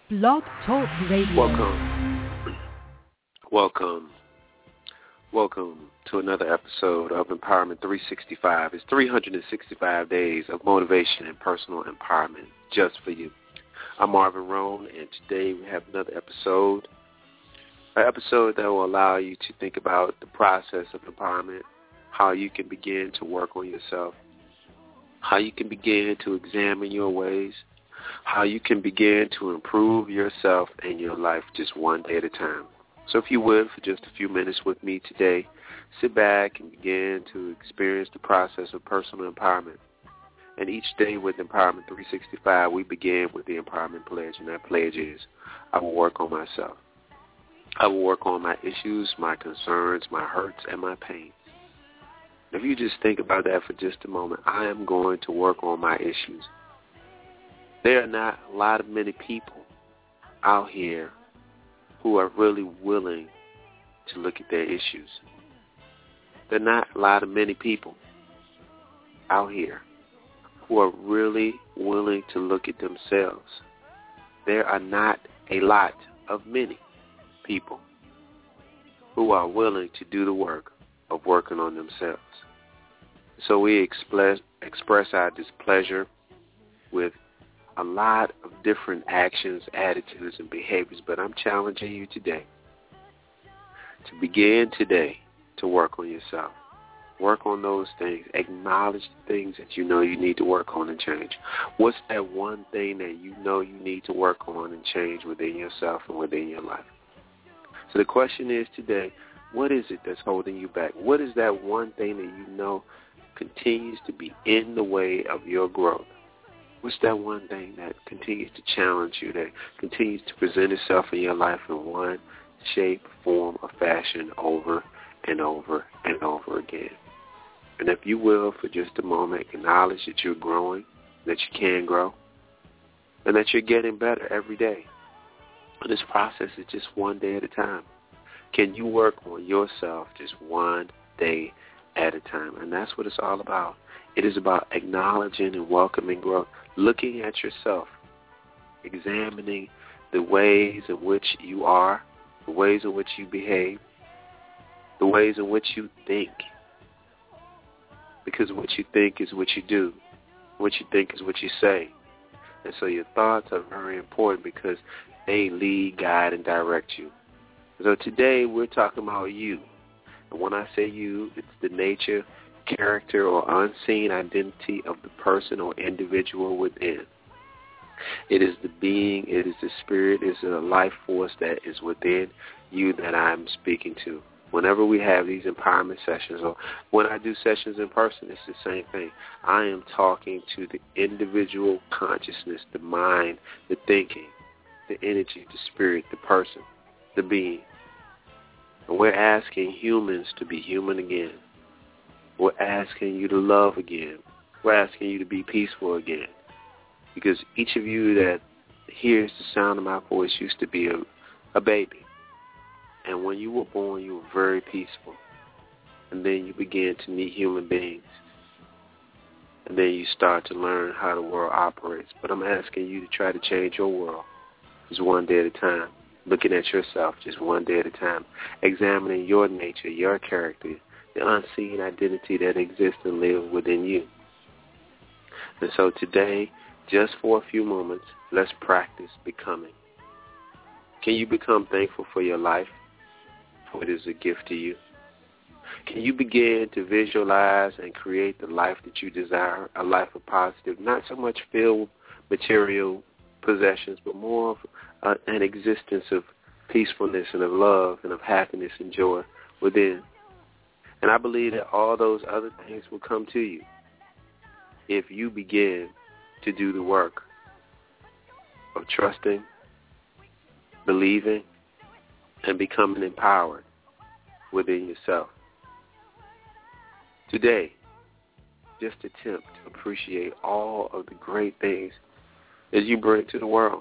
Blog Talk Radio. Welcome to another episode of Empowerment 365. It's 365 days of motivation and personal empowerment just for you. I'm Marvin Rohn, and today we have another episode, an episode that will allow you to think about the process of empowerment, how you can begin to work on yourself, how you can begin to examine your ways, how you can begin to improve yourself and your life just one day at a time. So if you would, for just a few minutes with me today, sit back and begin to experience the process of personal empowerment. And each day with Empowerment 365, we begin with the Empowerment Pledge, and that pledge is, I will work on myself. I will work on my issues, my concerns, my hurts, and my pains. If you just think about that for just a moment, I am going to work on my issues. There are not many people out here who are really willing to look at their issues. There are not many people out here who are really willing to look at themselves. There are not a lot of many people who are willing to do the work of working on themselves. So we express our displeasure with a lot of different actions, attitudes, and behaviors, but I'm challenging you today to begin today to work on yourself. Work on those things. Acknowledge the things that you know you need to work on and change. What's that one thing that you know you need to work on and change within yourself and within your life? So the question is today, what is it that's holding you back? What is that one thing that you know continues to be in the way of your growth? What's that one thing that continues to challenge you, that continues to present itself in your life in one shape, form, or fashion over and over and over again? And if you will, for just a moment, acknowledge that you're growing, that you can grow, and that you're getting better every day. And this process is just one day at a time. Can you work on yourself just one day at a time? And that's what it's all about. It is about acknowledging and welcoming growth, looking at yourself, examining the ways in which you are, the ways in which you behave, the ways in which you think. Because what you think is what you do. What you think is what you say. And so your thoughts are very important because they lead, guide, and direct you. So today we're talking about you. And when I say you, it's the nature, character, or unseen identity of the person or individual within. It is the being, it is the spirit, it is the life force that is within you that I'm speaking to. Whenever we have these empowerment sessions, or when I do sessions in person, it's the same thing. I am talking to the individual consciousness, the mind, the thinking, the energy, the spirit, the person, the being. And we're asking humans to be human again. We're asking you to love again. We're asking you to be peaceful again. Because each of you that hears the sound of my voice used to be a baby. And when you were born, you were very peaceful. And then you began to meet human beings. And then you start to learn how the world operates. But I'm asking you to try to change your world just one day at a time. Looking at yourself just one day at a time. Examining your nature, your character, the unseen identity that exists and lives within you. And so today, just for a few moments, let's practice becoming. Can you become thankful for your life, for it is a gift to you? Can you begin to visualize and create the life that you desire, a life of positive, not so much filled material possessions, but more of an existence of peacefulness and of love and of happiness and joy within? And I believe that all those other things will come to you if you begin to do the work of trusting, believing, and becoming empowered within yourself. Today, just attempt to appreciate all of the great things that you bring to the world.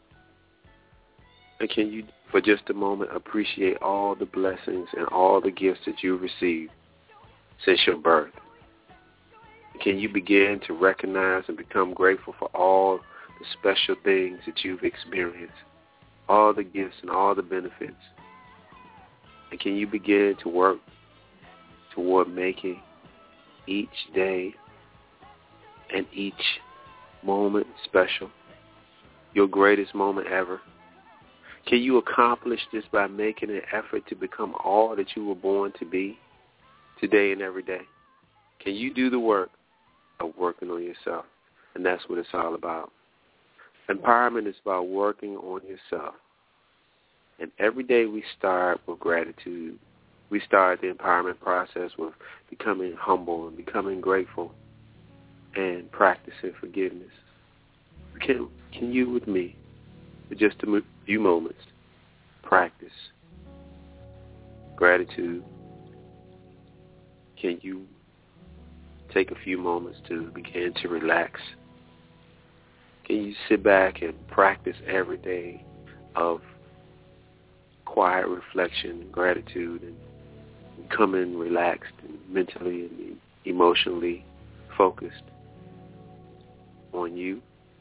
And can you, for just a moment, appreciate all the blessings and all the gifts that you've received since your birth? Can you begin to recognize and become grateful for all the special things that you've experienced all the gifts and all the benefits? And can you begin to work toward making each day and each moment special, your greatest moment ever? Can you accomplish this by making an effort to become all that you were born to be today and every day? Can you do the work of working on yourself? And that's what it's all about. Empowerment is about working on yourself. And every day we start with gratitude. We start the empowerment process with becoming humble and becoming grateful and practicing forgiveness. Can you, with me, for just a few moments, practice gratitude? Can you take a few moments to begin to relax? Can you sit back and practice every day of quiet reflection and gratitude and becoming relaxed and mentally and emotionally focused on you?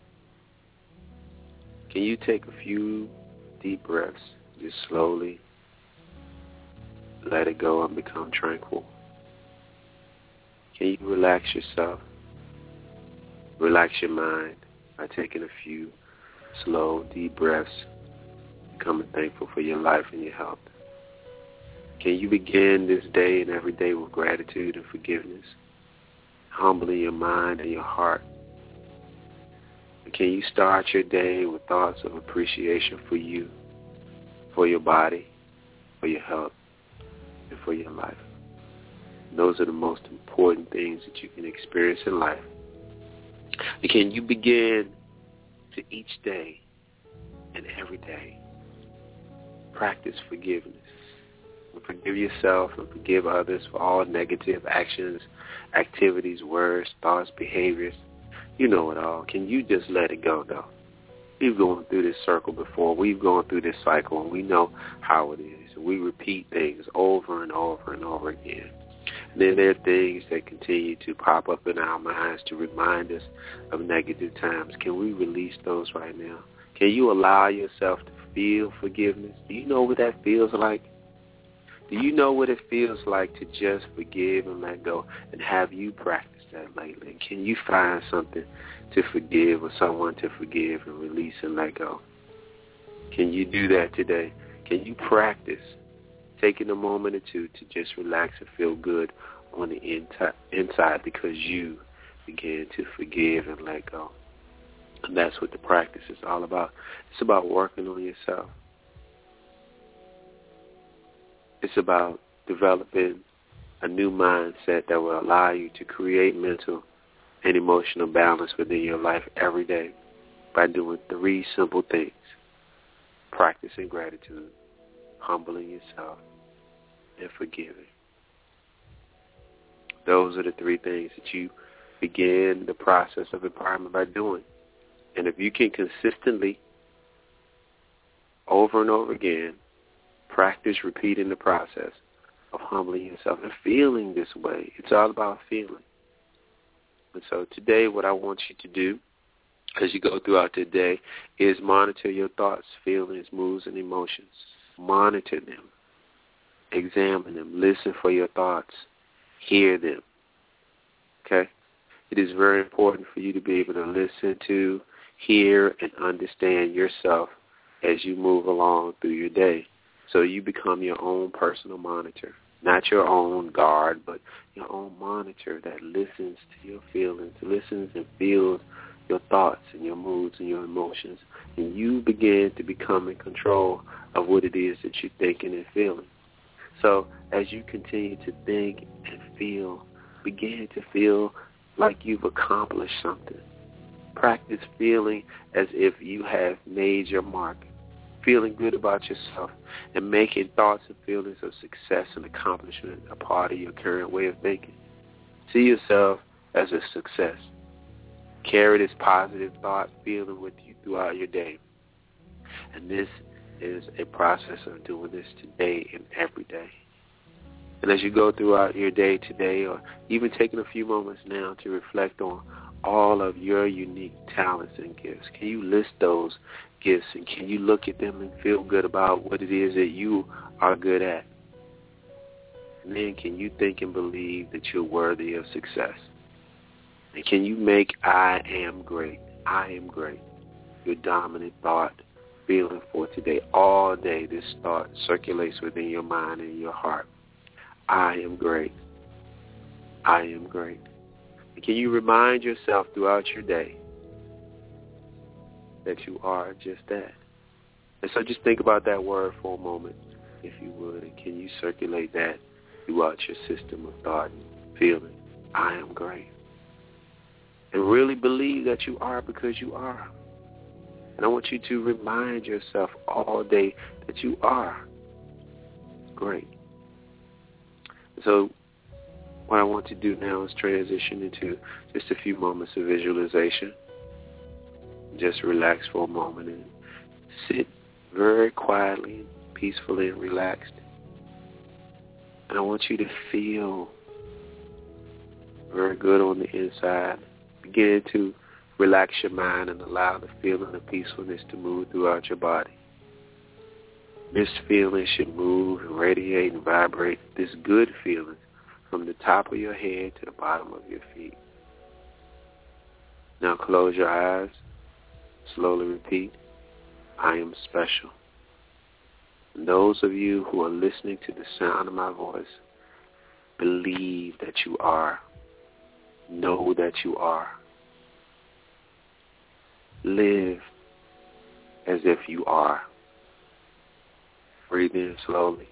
Can you take a few deep breaths, just slowly let it go and become tranquil? Can you relax yourself? Relax your mind by taking a few slow, deep breaths, becoming thankful for your life and your health. Can you begin this day and every day with gratitude and forgiveness, humbling your mind and your heart? And can you start your day with thoughts of appreciation for you, for your body, for your health, and for your life? And those are the most important things that you can experience in life. And can you begin to each day and every day practice forgiveness? And forgive yourself and forgive others for all negative actions, activities, words, thoughts, behaviors. You know it all. Can you just let it go, though? We've gone through this circle before. We've gone through this cycle, and we know how it is. We repeat things over and over and over again. And then there are things that continue to pop up in our minds to remind us of negative times. Can we release those right now? Can you allow yourself to feel forgiveness? Do you know what that feels like? Do you know what it feels like to just forgive and let go? And have you practiced that lately? And can you find something to forgive or someone to forgive and release and let go? Can you do that today? Can you practice taking a moment or two to just relax and feel good on the inside because you began to forgive and let go? And that's what the practice is all about. It's about working on yourself. It's about developing a new mindset that will allow you to create mental and emotional balance within your life every day by doing 3 simple things: practicing gratitude, humbling yourself, and forgiving. Those are the 3 things that you begin the process of empowerment by doing. And if you can consistently, over and over again, practice repeating the process of humbling yourself and feeling this way. It's all about feeling. And so today what I want you to do as you go throughout the day is monitor your thoughts, feelings, moods, and emotions. Monitor them. Examine them. Listen for your thoughts. Hear them. Okay? It is very important for you to be able to listen to, hear, and understand yourself as you move along through your day. So you become your own personal monitor. Not your own guard, but your own monitor that listens to your feelings, listens and feels your thoughts and your moods and your emotions. And you begin to become in control of what it is that you're thinking and feeling. So as you continue to think and feel, begin to feel like you've accomplished something. Practice feeling as if you have made your mark. Feeling good about yourself and making thoughts and feelings of success and accomplishment a part of your current way of thinking. See yourself as a success. Carry this positive thought, feeling with you throughout your day. And this is a process of doing this today and every day. And as you go throughout your day today, or even taking a few moments now to reflect on all of your unique talents and gifts? Can you list those gifts, and can you look at them and feel good about what it is that you are good at? And then can you think and believe that you're worthy of success? And can you make I am great your dominant thought, feeling for today? All day this thought circulates within your mind and your heart. I am great. I am great. And can you remind yourself throughout your day that you are just that? And so just think about that word for a moment, if you would. And can you circulate that throughout your system of thought and feeling? I am great. And really believe that you are, because you are. And I want you to remind yourself all day that you are great. So what I want to do now is transition into just a few moments of visualization. Just relax for a moment and sit very quietly and peacefully and relaxed. And I want you to feel very good on the inside. Begin to relax your mind and allow the feeling of peacefulness to move throughout your body. This feeling should move and radiate and vibrate, this good feeling, from the top of your head to the bottom of your feet. Now close your eyes. Slowly repeat, I am special. And those of you who are listening to the sound of my voice, believe that you are. Know that you are. Live as if you are. Breathe in slowly.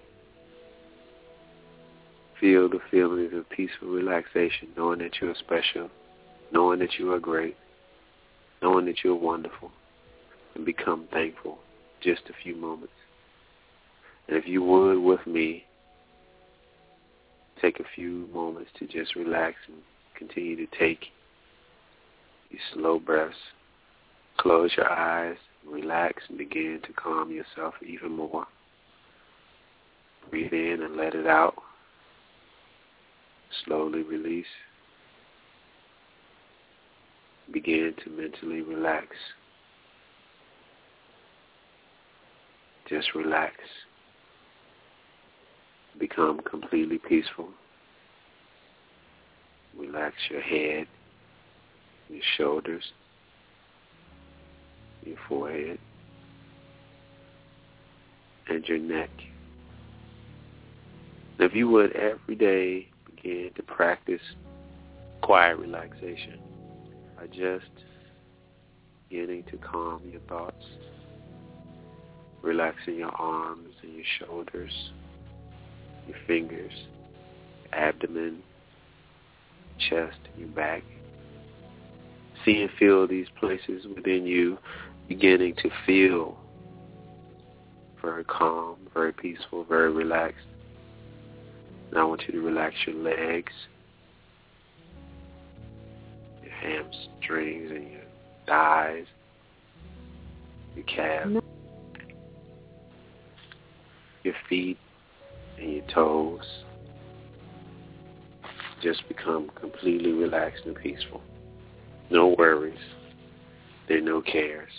Feel the feelings of peaceful relaxation, knowing that you are special, knowing that you are great, knowing that you are wonderful, and become thankful. Just a few moments. And if you would, with me, take a few moments to just relax and continue to take these slow breaths. Close your eyes, relax, and begin to calm yourself even more. Breathe in and let it out. Slowly release. Begin to mentally relax. Just relax. Become completely peaceful. Relax your head, your shoulders, your forehead, and your neck. Now, if you would, every day begin to practice quiet relaxation by just beginning to calm your thoughts, relaxing your arms and your shoulders, your fingers, abdomen, chest, and your back. See and feel these places within you beginning to feel very calm, very peaceful, very relaxed. Now I want you to relax your legs, your hamstrings and your thighs, your calves, your feet and your toes. Just become completely relaxed and peaceful. No worries. There are no cares.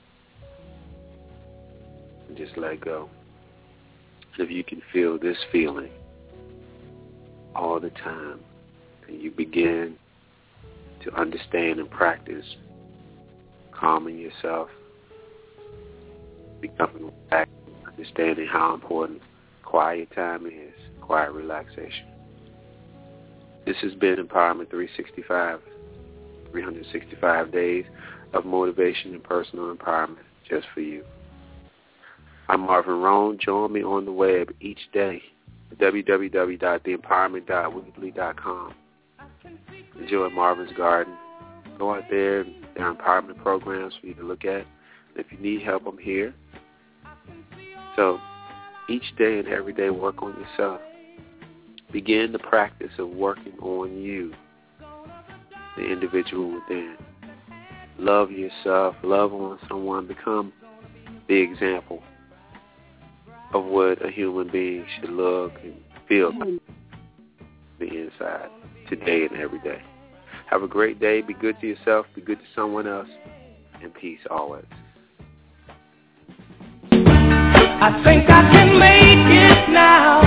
And just let go. If you can feel this feeling all the time, and you begin to understand and practice calming yourself, becoming back, understanding how important quiet time is, quiet relaxation. This has been Empowerment 365, 365 days of motivation and personal empowerment just for you. I'm Marvin Rohn. Join me on the web each day at www.theempowerment.weebly.com. Enjoy Marvin's Garden. Go out there. There are empowerment programs for you to look at. If you need help, I'm here. So each day and every day, work on yourself. Begin the practice of working on you, the individual within. Love yourself. Love on someone. Become the example of what a human being should look and feel the inside today and every day. Have a great day. Be good to yourself. Be good to someone else. And peace always. I think I can make it now.